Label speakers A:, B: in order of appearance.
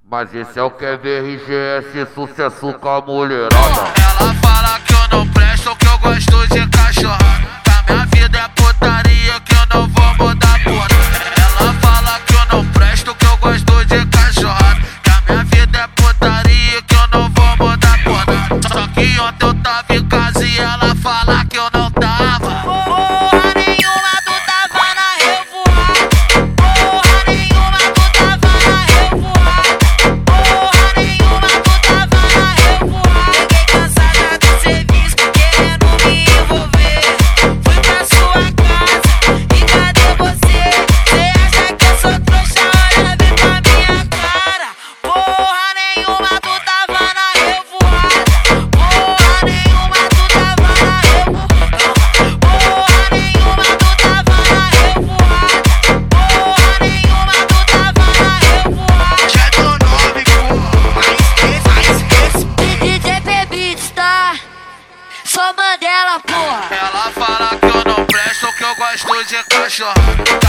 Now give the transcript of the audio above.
A: Mas esse é o QVRGS, sucesso com a mulherada.
B: Ela fala que eu não presto, que eu gosto de cachorro. Que a minha vida é putaria, que eu não vou mudar por nada. Ela fala que eu não presto, que eu gosto de cachorro. Que a minha vida é putaria, que eu não vou mudar por nada. Só que ontem eu tava em casa e ela fala que eu não tava. Porra nenhuma, tu tava na revoada. Porra nenhuma, tu tava na revoada. Porra nenhuma, tu tava na revoada. Cheguei cansada do serviço, querendo me envolver. Fui pra sua casa e cadê você? Cê acha que eu sou trouxa? Olha bem pra minha cara. Porra nenhuma, tu tava na revoada. Porra nenhuma, tu tava na revoada. Porra nenhuma, tu tava na revoada. Porra nenhuma, tu tava na revoada. Já é teu nome, porra. Esquece.
C: DJ Beats, tá? Sou Mandela, porra.
B: Ela fala que eu não presto, que eu gosto de cachorro.